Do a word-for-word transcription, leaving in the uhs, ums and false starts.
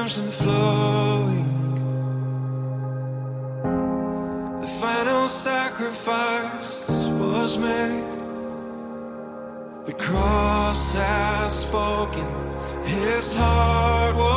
redemption flowing. The final sacrifice was made. The cross has spoken, his heart was